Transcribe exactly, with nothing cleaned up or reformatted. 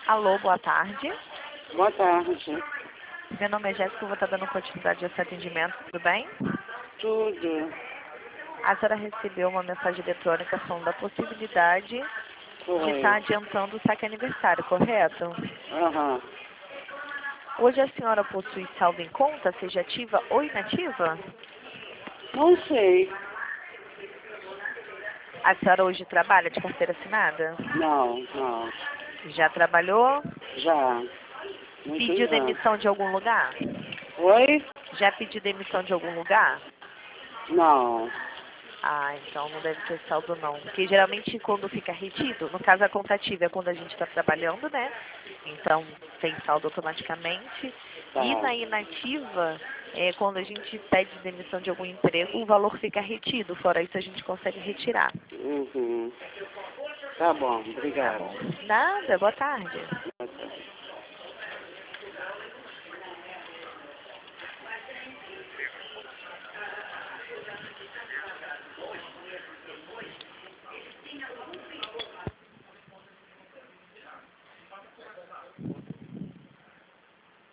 Alô, boa tarde. Boa tarde. Meu nome é Jéssica, eu vou estar dando continuidade a esse atendimento, tudo bem? Tudo. A senhora recebeu uma mensagem eletrônica falando da possibilidade de Foi. estar adiantando o saque aniversário, correto? Aham. Hoje a senhora possui saldo em conta, seja ativa ou inativa? Não sei. A senhora hoje trabalha de carteira assinada? Não, não. Já trabalhou? Já. Muitos Pediu anos. demissão de algum lugar? Oi? Já pediu demissão de algum lugar? Não. Ah, então não deve ter saldo não. Porque geralmente quando fica retido, no caso a conta ativa é quando a gente está trabalhando, né? Então tem saldo automaticamente. Tá. E na inativa, é, quando a gente pede demissão de algum emprego, o valor fica retido. Fora isso a gente consegue retirar. Uhum. Tá bom, Tá obrigado. bom? Nada, boa tarde.